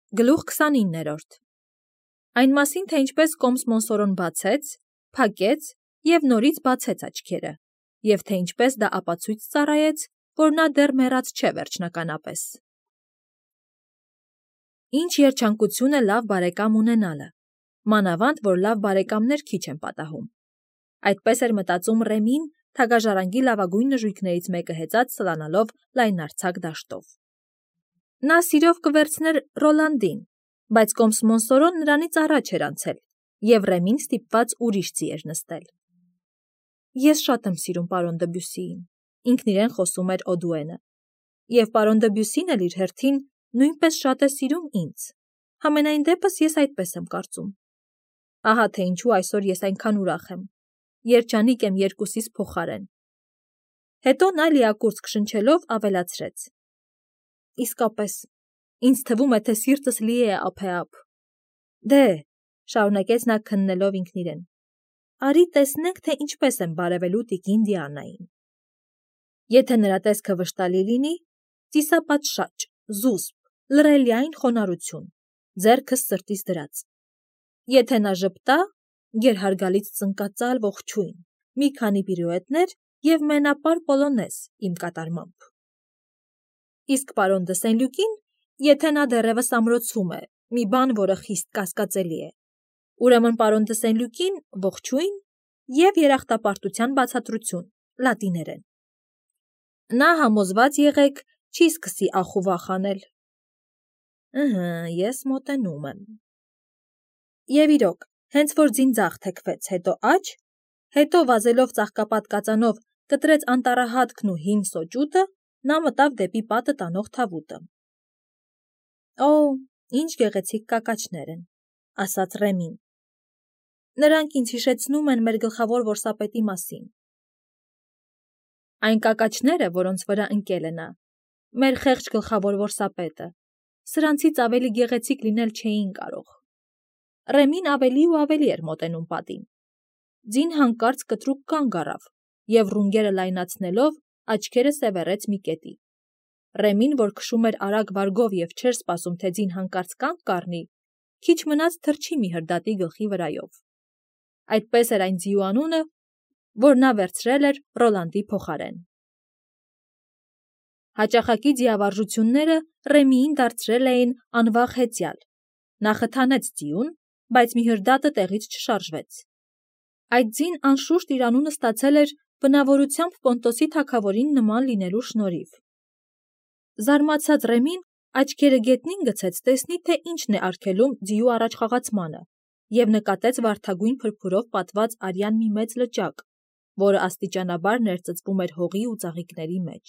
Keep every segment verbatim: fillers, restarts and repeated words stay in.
Գլուխ քսանիններորդ Այն մասին, թե ինչպես Կոմս Մոնսորոն բացեց, փակեց և նորից բացեց աչքերը, և թե ինչպես դա ապացույց ծառայեց, որ նա դեռ մեռած չէ վերջնականապես։ Ինչ երջանկություն է լավ բարեկամ ունենալը, մանավանդ, որ լավ բարեկամներ քիչ են պատահում։ Այդպես էր մտածում Ռեմին, թագաժարանգի լավագույն նժույգներից մեկը հեծած սլանալով լայնարձակ դաշտով։ Նա սիրով կվերցներ Ռոլանդին, բայց Կոմս Մոնսորոն նրանից առաջ էր անցել, և Ռեմին ստիպված ուրիշ ձի էր նստել։ Ես շատ եմ սիրում պարոն Դբյուսիին, ինքն իրեն խոսում էր Օդուենը, և պարոն Դբյուսին էլ իր հերթին նույնպես շատ է սիրում ինձ, համենայն դեպս ես այդպես եմ կարծում։ Ահա թե ինչու այսօր ես այնքան ուրախ եմ, երջանիկ եմ երկուսիս փոխարեն։ Հետո նա լիակուրծք շնչելով ավելացրեց. Իսկապես, ինձ թվում է, թե սիրտս լի է ափեափ։ Դե, շարունակեց նա քննելով ինքն իրեն, արի տեսնենք, թե ինչպես եմ բարևելու տիկին Դիանային։ Եթե նրա տեսքը վշտալի լինի, ծիսապատշաճ, զուսպ, լռելիայն խոնարհություն, ձեռքս սրտիս դրած։ Եթե նա ժպտա, գերհարգալից ծնկածալ ողջույն, մի քանի պիրուետներ և մենապար պոլոնեզ իմ կատարմամբ։ Իսկ պարոն դը Սենլյուկին, եթե նա դեռևս ամրոցում է, մի բան, որը խիստ կասկածելի է, ուրեմն պարոն դը Սենլյուկին ողջույն և երախտապարտության բացատրություն, լատիներեն։ Նա համոզված եղեք, չի սկսի ախ ու վախ անել։ Ըհը, ես մոտենում եմ։ Եվ իրոք, հենց որ ձինձաղ թեքվեց, հետո աջ, հետո վազելով ծաղկապատ կածանով կտրեց անտառահատքն ու հին սոճուտը, նա մտավ դեպի պատը տանող թավուտը։ Օ, ինչ գեղեցիկ կակաչներ են, ասաց Ռեմին։ Նրանք ինձ հիշեցնում են մեր գլխավոր որսապետի մասին։ Այն կակաչները, որոնց վրա ընկել է նա, մեր խեղճ գլխավոր որսապետը, սրանցից ավելի գեղեցիկ լինել չէին կարող։ Ռեմին ավելի ու ավելի էր մոտենում պատին։ Ձին հանկարծ կտրուկ կանգ առավ և ռունգերը լայնացնելով աչքերը սևեռեց մի կետի։ Ռեմին, որ քշում էր արագ վարգով և չէր սպասում, թե ձին հանկարծ կանգ կառնի, քիչ մնաց թռչի մի հրդատի գլխի վրայով։ Այդպես էր այն ձիու անունը, որ նա վերցրել էր Ռոլանդի փոխարեն։ Հաճախակի ձիավարժությունները Ռեմիին դարձրել էին անվախ հեծյալ։ Նա խթանեց ձիուն, բայց մի հրդատը տեղից չշարժվեց։ Այդ ձին անշուշտ իր անունը ստացել էր բնավորությամբ Պոնտոսի թագավորին նման լինելու շնորհիվ։ Զարմացած Ռեմին աչքերը գետնին գցեց, տեսնի, թե ինչն է արգելում ձիու առաջխաղացմանը, և նկատեց վարդագույն փրփուրով պատված արյան մի մեծ լճակ, որը աստիճանաբար ներծծվում էր հողի ու ծաղիկների մեջ։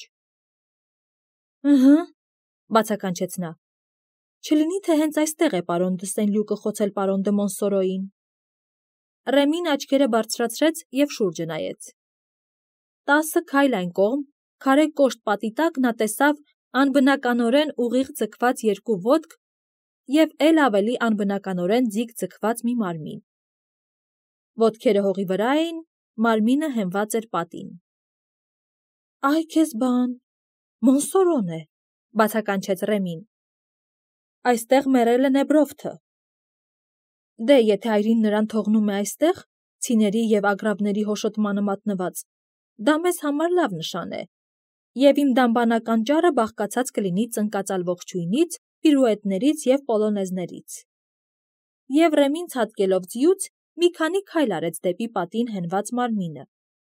Ըհը, բացականչեց նա, չլինի, թե հենց այստեղ է պարոն դը Սենլյուկը խոցել պարոն դը Մոնսորոյին։ Ռեմին աչքերը բարձրացրեց և շուրջը նայեց։ Տասը քայլ այն կողմ, քարե կոշտ պատի տակ նա տեսավ անբնականորեն ուղիղ ձգված երկու ոտք և էլ ավելի անբնականորեն ձիգ ձգված մի մարմին։ Ոտքերը հողի վրա էին, մարմինը հենված էր պատին։ Այ քեզ բան, Մոնսորոն է, բացականչեց Ռեմին։ Այստեղ մեռել է Նեբրովթը։ Դե, եթե այրին նրան թողնում է այստեղ, ցիների և ագռավների հոշոտմանը մատնված, դա մեզ համար լավ նշան է, և իմ դամբանական ճառը բաղկացած կլինի ծնկածալ ողջույնից, պիրուետներից և պոլոնեզներից։ Եվ Ռեմին ցատկելով ձիուց, մի քանի քայլ արեց դեպի պատին հենված մարմինը։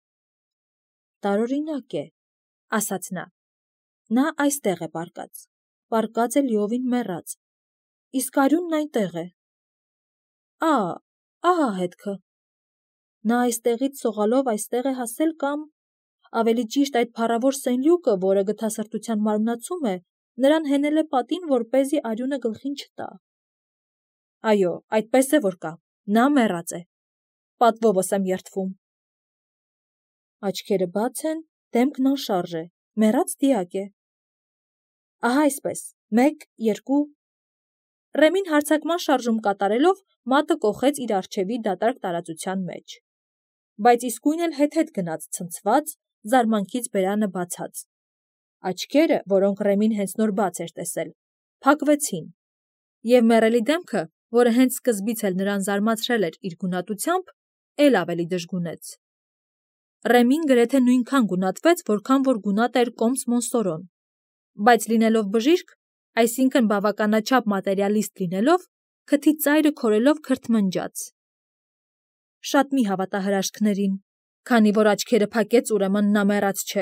Տարօրինակ է, ասաց նա։ Նա այստեղ է պառկած, պառկած է լիովին մեռած, իսկ արյունն այնտեղ է։ Ա, ահա հետքը։ Նա այստեղից սողալով այստեղ է հասել կամ, ավելի ճիշտ, այդ փառավոր Սենլյուկը, որը գթասրտության մարմնացում է, նրան հենել է պատին, որպեսզի արյունը գլխին չտա։ Այո, այդպես է, որ կա, նա մեռած է, պատվովս եմ երդվում։ Աչքերը բաց են, դեմքն անշարժ է, մեռած դիակ է։ Ահա այսպես, մեկ, երկու… Ռեմին հարձակման շարժում կատարելով մատը կոխեց իր առջևի դատարկ տարածության մեջ։ Բայց իսկույն էլ հետ-հետ գնաց ցնցված, զարմանքից բերանը բացած։ Աչքերը, որոնք Ռեմին հենց նոր բաց էր տեսել, փակվեցին, Եվ մեռելի դեմքը, որը հենց սկզբից էլ նրան զարմացրել էր իր գունատությամբ, էլ ավելի դժգունեց։ Ռեմին գրեթե նույնքան գունատվեց, որքան որ գունատ էր կոմս Մոնսորոն, բայց լինելով բժիշկ, այսինքն բավականաչափ մատերիալիստ լինելով, քթի ծայրը քորելով քրթմնջաց։ Շատ մի հավատա հրաշքներին, քանի որ աչքերը փակեց, ուրեմն նա մեռած չէ։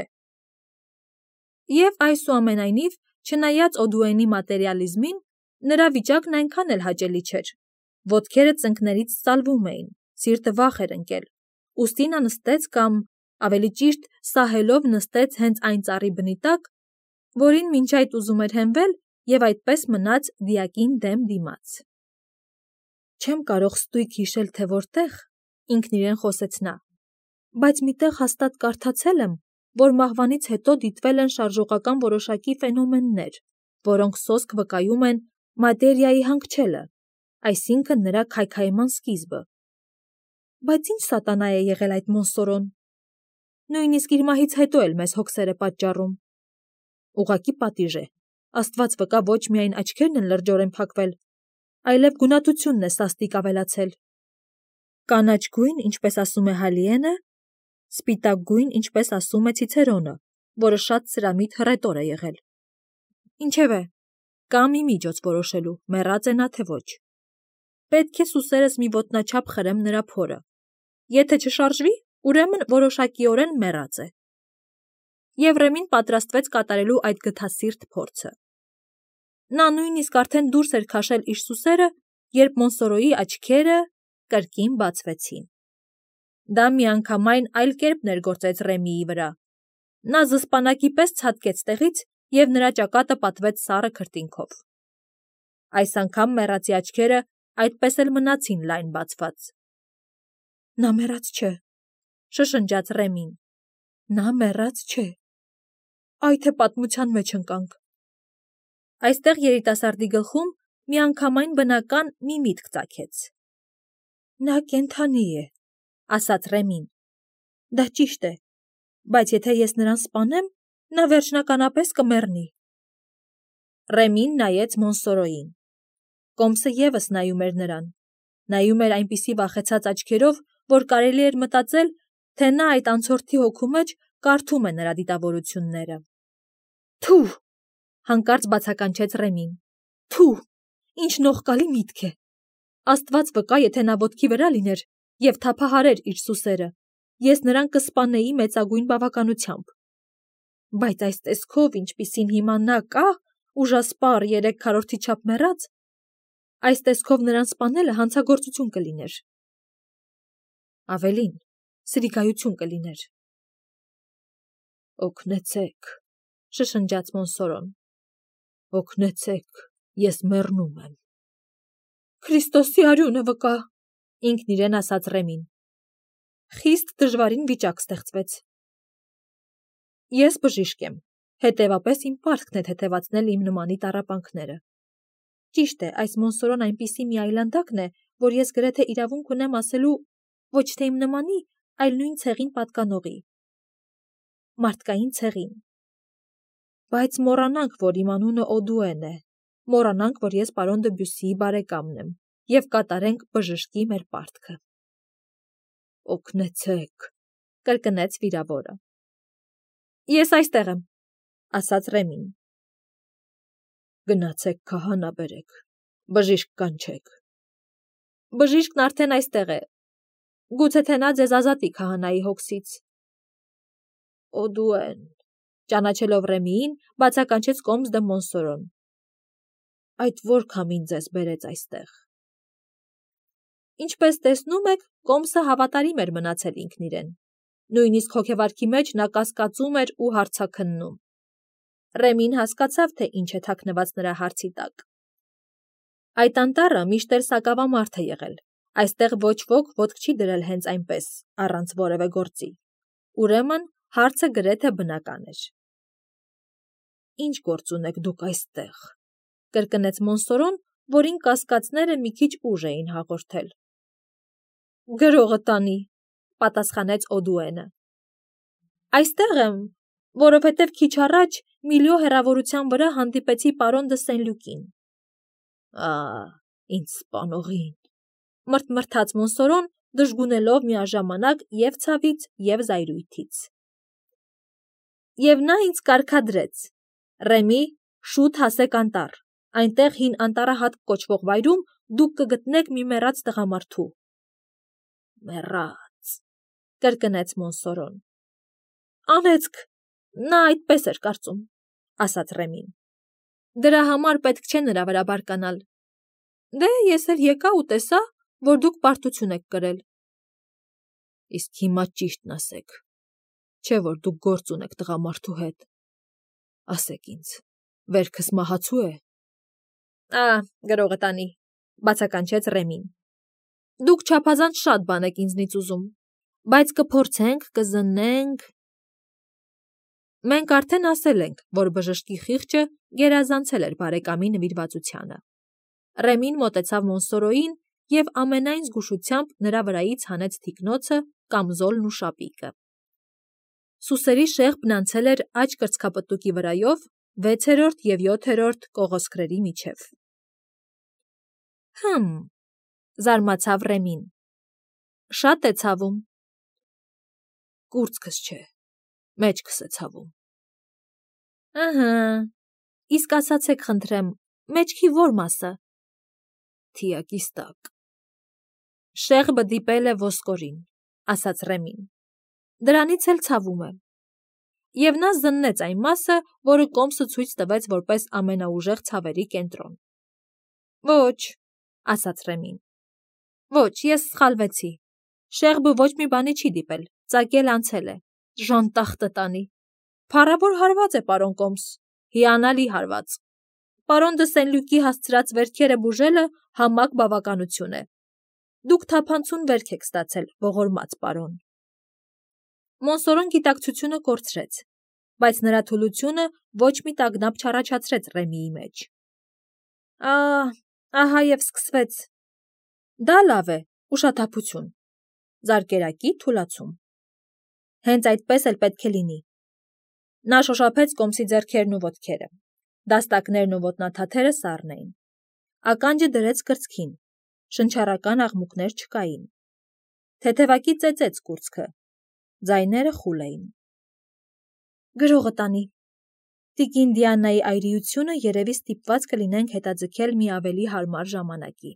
Եվ այսուամենայնիվ, չնայած Օդուենի մատերիալիզմին, նրա վիճակն այնքան էլ հաճելի չէր։ Ոտքերը ծնկներից ծալվում էին, սիրտը վախ էր ընկել, ուստի նա նստեց կամ, ավելի ճիշտ, սահելով նստեց հենց այն ծառի բնի տակ, որին մինչ այդ ուզում էր հենվել և այդպես մնաց դիակին դեմ դիմաց։ Չեմ կարող ստույգ հիշել, թե որտեղ, ինքն իրեն խոսեց նա, բայց միտեղ հաստատ կարդացել եմ, որ մահվանից հետո դիտվել են շարժողական որոշակի ֆենոմեններ, որոնք սոսկ վկայում են մատերիայի հանգչելը, այսինքն նրա քայքայման սկիզբը։ Բայց ինչ սատանա է եղել այդ Մոնսորոն։ Նույնիսկ իր մահից հետո էլ մեզ հոգսեր է պատճառում։ Ուղղակի պատիժ է, Աստված վկա, ոչ միայն աչքերն են լրջորեն փակվել, այլև գունատությունն է սաստիկ ավելացել։ Կանաչ գույն, ինչպես ասում է Հալիենը, սպիտակ գույն, ինչպես ասում է Ցիցերոնը, որը շատ սրամիտ հռետոր է եղել։ Ինչևէ, կա մի միջոց որոշելու, մեռած է նա թե ոչ։ Պետք է սուսերս մի ոտնաչափ խրեմ նրա փորը։ Եթե չշարժվի, ուրեմն որոշակիորեն մեռած է։ Եվ Ռեմին պատրաստվեց կատարելու այդ գթասիրտ փորձը։ Նա նույնիսկ արդեն դուրս էր քաշել իր սուսերը, երբ Մոնսորոյի աչքերը կրկին բացվեցին։ Դա միանգամայն այլ կերպ ներգործեց Ռեմիի վրա։ Նա զսպանակի պես ցատկեց տեղից և նրա ճակատը պատվեց սառը քրտինքով։ Այս անգամ մեռածի աչքերը այդպես էլ մնացին լայն բացված։ Նա մեռած չէ, շշնջաց Ռեմին։ Նա մեռած չէ։ Այ թե պատմության մեջ ընկանք։ Այստեղ երիտասարդի գլխում միանգամայն բնական մի միտք ծագեց։ Նա կենդանի է, ասաց Ռեմին։ Դա ճիշտ է, բայց եթե ես նրան սպանեմ, նա վերջնականապես կմեռնի։ Ռեմին նայեց Մոնսորոյին։ Կոմսը ևս նայում էր նրան, նայում էր այնպիսի վախեցած աչքերով, որ կարելի էր մտածել, թե նա այդ անցորդի հոգու մեջ կարդում է նրա դիտավորությունները։ Թու, հանկարծ բացականչեց Ռեմին։ Թու, ինչ նողկալի միտք է։ Աստված վկա, եթե նա ոտքի վրա լիներ և թափահարեր իր սուսերը, ես նրան կսպանեի մեծագույն բավականությամբ։ Բայց այս տեսքով, ինչպիսին հիմա նա կա, ուժասպառ երեք քառորդի չափ մեռած, այս տեսքով նրան սպանելը հանցագործություն կլիներ։ Ավելին, սրիկայություն կլիներ։ Օգնեցեք, շշնջաց Մոնսորոն։ Օգնեցեք, ես մեռնում եմ։ Քրիստոսի արյունը վկա, ինքն իրեն ասաց Ռեմին։ Խիստ դժվարին վիճակ ստեղծվեց։ Ես բժիշկ եմ, հետևապես իմ պարտքն է թեթևացնել իմ նմանի տառապանքները։ Ճիշտ է, այս Մոնսորոն այնպիսի մի այլանդակն է, որ ես գրեթե իրավունք ունեմ ասելու ոչ թե իմ նմանի, այլ նույն ցեղին պատկանողի։ Մարդկային ցեղին։ Բայց մոռանանք, որ իմ անունը Օդուեն է, մոռանանք, որ ես պարոն Դեբյուսիի բարեկամն եմ, և կատարենք բժշկի մեր պարտքը։ Օգնեցեք, կրկնեց վիրավորը։ Ես այստեղ եմ, ասաց Ռեմին։ Գնացեք քահանա բերեք, բժիշկ կանչեք։ Բժիշկն արդեն այստեղ է, գուցե թե նա ձեզ ազատի քահանայի հոգսից։ Օդուեն, ճանաչելով Ռեմիին, բացականչեց կոմս դե Մոնսորոն։ Այդ որ քամին ձեզ բերեց այստեղ։ Ինչպես տեսնում եք, կոմսը հավատարիմ էր մնացել ինքն իրեն։ Նույնիսկ հոգեվարքի մեջ նա կասկածում էր ու հարցաքննում։ Ռեմին հասկացավ, թե ինչ է թաքնված նրա հարցի տակ։ Այդ անտառը միշտ էլ սակավամարդ է եղել։ Այստեղ ոչ ոք ոտք չի դրել հենց այնպես, առանց որևէ գործի։ Ուրեմն հարցը գրեթե բնական էր։ Ինչ գործ ունեք դուք այստեղ, կրկնեց Մոնսորոն, որին կասկածները մի քիչ ուժ էին հաղորդել։ Գրողը տանի, պատասխանեց Օդուենը։ Այստեղ եմ, որովհետև քիչ առաջ Միլիո հեռավորության վրա հանդիպեցի պարոն դը Սեն-Լյուկին։ Ա, ինձ սպանողին, մրթմրթաց Մոնսորոն, դժգունելով միաժամանակ և ցավից, և զայրույթից։ Եվ նա ինձ կարգադրեց. Ռեմի, շուտ հասեք անտառ, այնտեղ հին անտառահատք կոչվող վայրում դուք կգտնեք մի մեռած տղամարդու։ Մեռած, կրկնեց Մոնսորոն։ Անեծք, նա այդպես էր կարծում, ասաց Ռեմին։ Դրա համար պետք չէ նրա վրա բարկանալ։ Դե ես էլ եկա ու տեսա, որ դուք պարտություն եք կրել։ Իսկ հիմա ճիշտն ասեք, չէ որ դուք գործ ունեք տղամարդու հետ։ Ասեք ինձ, վերքս մահացու է։ Ա, գրողը տանի, բացականչեց Ռեմին։ Դուք չափազանց շատ բան եք ինձնից ուզում, բայց կփորձենք, կզննենք։ Մենք արդեն ասել ենք, որ բժշկի խիղճը գերազանցել էր բարեկամի նվիրվածությանը։ Ռեմին մոտեցավ Մոնսորոյին և ամենայն զգուշությամբ նրա վրայից հանեց թիկնոցը, կամզոլն ու շապիկը։ Սուսերի շեղբն անցել էր աջ կրծքապտուկի վրայով վեցերորդ և յոթերորդ կողոսկրերի միջև։ Հմ, զարմացավ Ռեմին։ Շատ է ցավում։ Կուրծքս չէ, մեջքս է ցավում։ Ըհը, իսկ ասացեք խնդրեմ, մեջքի որ մասը։ Թիակիս տակ։ Շեղբը դիպել է ոսկորին, ասաց Ռեմին։ Դրանից էլ ցավում է։ Եվ նա զննեց այն մասը, որը կոմսը ցույց տվեց որպես ամենաուժեղ ցավերի կենտրոն։ Ոչ, ասաց Ռեմին։ Ոչ, ես սխալվեցի։ Շեղբը ոչ մի բանի չի դիպել, ծակել անցել է, ժանտախտը տանի։ Փառավոր հարված է, պարոն Կոմս, հիանալի հարված։ Պարոն դը Սենլյուկի հասցրած վերքերը բուժելը համակ բավականություն է։ Դուք թափանցուն վերք եք ստացել, ողորմած պարոն։ Մոնսորոն գիտակցությունը կորցրեց, բայց նրա թուլությունը ոչ մի տագնապ չառաջացրեց Ռեմիի մեջ։ Ա, ահա և սկսվեց։ Դա լավ է, ուշաթափություն։ Զարկերակի թուլացում։ Հենց այդպես էլ պետք է լինի։ Նա շոշափեց Կոմսի ձեռքերն ու ոտքերը։ Դաստակներն ու ոտնաթաթերը սառն էին։ Ականջը դրեց կրծքին, շնչառական աղմուկներ չկային։ Թեթևակի ծեծեց կուրծքը, ձայները խուլ էին։ Գրողը տանի։ Տիկին Դիանայի այրիությունը երևի ստիպված կլինենք հետաձգել մի ավելի հարմար ժամանակի։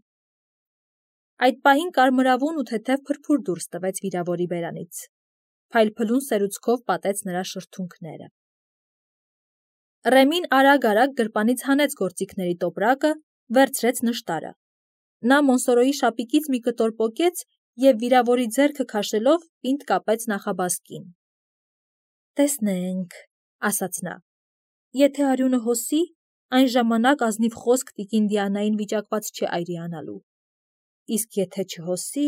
Այդ պահին կարմրավուն ու թեթև փրփուր դուրս տվեց վիրավորի բերանից։ Փայլփլուն սերուցքով պատեց նրա շրթունքները։ Ռեմին արագ-արագ գրպանից հանեց գործիքների տոպրակը, վերցրեց նշտարը։ Նա Մոնսորոյի շապիկից մի կտոր պոկեց և վիրավորի ձեռքը քաշելով պինդ կապեց նախաբազկին։ Տեսնենք, ասաց նա, եթե արյունը հոսի, այն ժամանակ ազնիվ խոսք տիկին Դիանային վիճակված չէ այրիանալու։ Իսկ եթե չհոսի…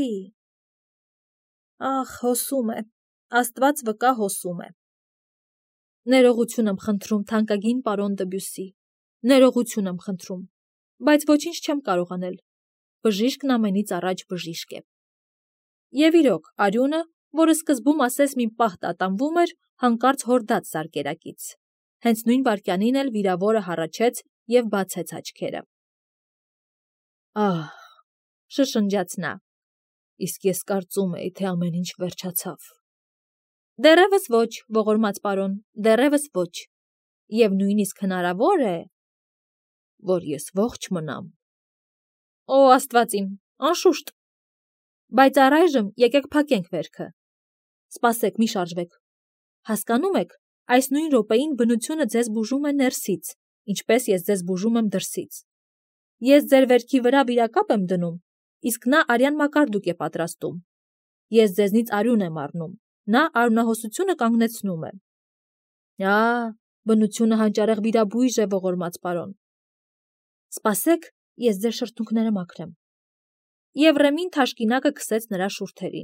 Ախ, հոսում է, Աստված վկա հոսում է։ Ներողություն եմ խնդրում, թանկագին պարոն Դբյուսի, ներողություն եմ խնդրում, բայց ոչինչ չեմ կարող անել։ Բժիշկն ամենից առաջ բժիշկ է։ Եվ իրոք, արյունը, որը սկզբում ասես մի պահ տատանվում էր, հանկարծ հորդաց զարկերակից։ Հենց նույն վայրկյանին էլ վիրավորը հառաչեց և բացեց աչքերը։ Ահ, շշնջաց նա, իսկ ես կարծում էի, թե ամեն ինչ վերջացավ։ Դեռևս ոչ, ողորմած պարոն, դեռևս ոչ։ Եվ նույնիսկ հնարավոր է, որ ես ողջ մնամ։ Օ, Աստված իմ, անշուշտ։ Բայց առայժմ եկեք փակենք վերքը։ Սպասեք, մի շարժվեք։ Հասկանում եք, այս նույն րոպեին բնությունը ձեզ բուժում է ներսից, ինչպես ես ձեզ բուժում եմ դրսից։ Ես ձեր վերքի վրա վիրակապ եմ դնում, իսկ նա արյան մակարդուկ է պատրաստում։ Ես ձեզնից արյուն եմ առնում, նա արյունահոսությունը կանգնեցնում է։ Ա, բնությունը հանճարեղ վիրաբույժ է, ողորմած պարոն։ Սպասեք, ես ձեր շրթունքները մաքրեմ։ Եվ Ռեմին թաշկինակը քսեց նրա շուրթերին։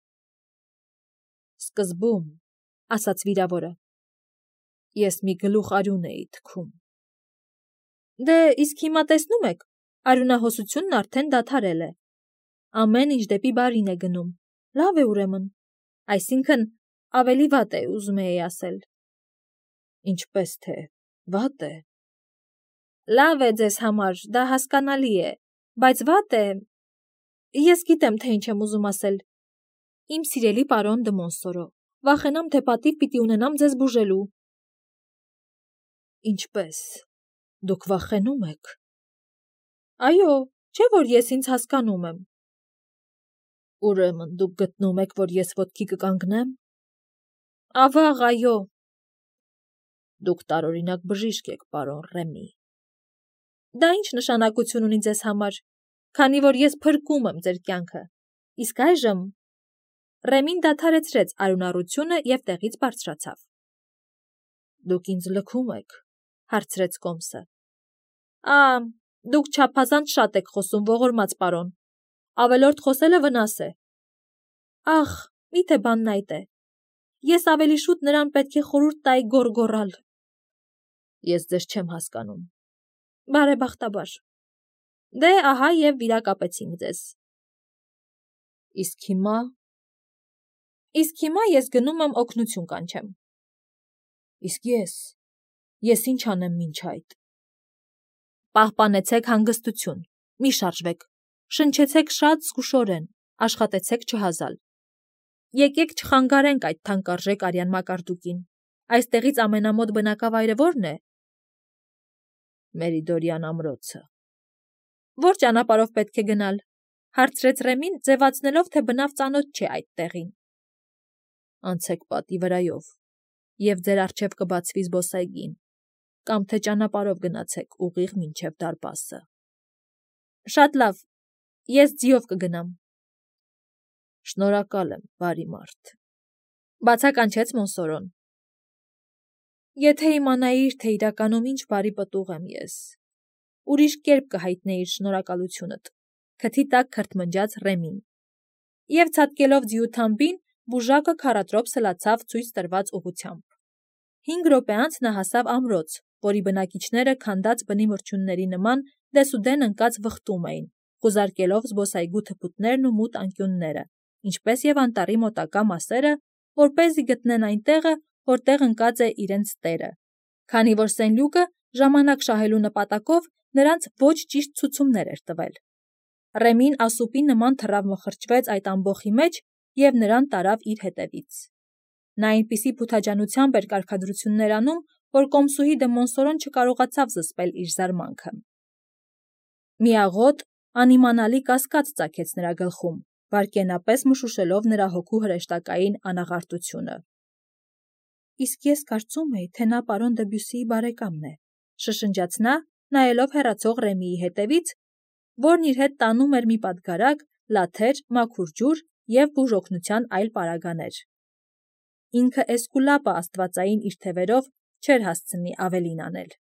Սկզբում, ասաց վիրավորը, ես մի գլուխ արյուն էի թքում։ Դե, իսկ հիմա տեսնում եք, արյունահոսությունն արդեն դադարել է։ Ամեն ինչ դեպի բարին է գնում։ Լավ է ուրեմն։ Այսինքն, ավելի վատ է, ուզում էի ասել։ Ինչպես թե, վատ է։ Լավ է ձեզ համար, դա հասկանալի է, բայց վատ է, ես գիտեմ, թե ինչ եմ ուզում ասել։ Իմ սիրելի պարոն դը Մոնսորո, վախենամ, թե պատիվ պիտի ունենամ ձեզ բուժելու։ Ինչպես, դուք վախենում եք։ Այո, չէ՞ որ ես ինձ հասկանում եմ։ Ուրեմն դուք գտնում եք, որ ես ոտքի կկանգնեմ։ Ավաղ, այո։ Դուք տարօրինակ բժիշկ եք, պարոն Ռեմի։ Դա ինչ նշանակություն ունի ձեզ համար, քանի որ ես փրկում եմ ձեր կյանքը։ Իսկ այժմ Ռեմին դադարեցրեց արյունառությունը և տեղից բարձրացավ։ Դուք ինձ լքում եք, հարցրեց Կոմսը։ Ա, դուք չափազանց շատ եք խոսում, ողորմած պարոն։ Ավելորդ խոսելը վնաս է։ Ախ, միթե բանն այդ է։ Ես ավելի շուտ նրան պետք է խորհուրդ տայի գոռգոռալ։ Ես ձեզ չեմ հասկանում։ Բարեբախտաբար։ Դե, ահա և վիրակապեցինք ձեզ։ Իսկ հիմա… Իսկ հիմա ես գնում եմ օգնություն կանչեմ։ Իսկ ես… Ես ինչ անեմ մինչ այդ։ Պահպանեցեք հանգստություն, մի շարժվեք, շնչեցեք շատ զգուշորեն, աշխատեցեք չհազալ։ Եկեք չխանգարենք այդ թանկարժեք արյան մակարդուկին։ Այստեղից ամենամոտ բնակավայրը ո՞րն է։ Մերիդորյան ամրոցը։ Ո՞ր ճանապարհով պետք է գնալ, հարցրեց Ռեմին, ձևացնելով, թե բնավ ծանոթ չէ այդ տեղին։ Անցեք պատի վրայով, և ձեր առջև կբացվի զբոսայգին, կամ թե ճանապարհով գնացեք ուղիղ մինչև դարպասը։ Շատ լավ, ես ձիով կգնամ։ Շնորհակալ եմ, բարի մարդ, բացականչեց Մոնսորոն։ Եթե իմանայիր, թե իրականում ինչ բարի պտուղ եմ ես, ուրիշ կերպ կհայտնեիր շնորհակալությունդ, քթի տակ քրթմնջաց Ռեմին։ Եվ ցատկելով ձիու թամբին, բուժակը քառատրոփ սլացավ ցույց տրված ուղղությամբ։ Հինգ րոպե անց նա հասավ ամրոց, որի բնակիչները քանդած բնի մրջյունների նման դեսուդեն ընկած վխտում էին, խուզարկելով զբոսայգու թփուտներն ու մութ անկյունները, ինչպես և անտառի մոտակա մասերը, որպեսզի գտնեն այն տեղը, որտեղ ընկած է իրենց տերը, քանի որ Սենլյուկը ժամանակ շահելու նպատակով նրանց ոչ ճիշտ ցուցումներ էր տվել։ Ռեմին ասուպի նման թռավ մխրճվեց այդ ամբոխի մեջ և նրան տարավ իր հետևից։ Նա այնպիսի փութաջանությամբ էր կարգադրություններ անում, որ կոմսուհի դը Մոնսորոն չկարողացավ զսպել իր զարմանքը։ Մի աղոտ, անիմանալի կասկած ծագեց նրա գլխում, վայրկենապես մշուշելով նրա հոգու հրեշտակային անաղարտությունը։ Իսկ ես կարծում էի, թե նա պարոն Դեբյուսիի բարեկամն է, շշնջաց նա, նայելով հեռացող Ռեմիի հետևից, որն իր հետ տանում էր մի պատգարակ, լաթեր, մաքուր ջուր և բուժօգնության այլ պարագաներ։ Ինքը Էսկուլապը աստվածային իր թևերով չէր հասցնի ավելին անել։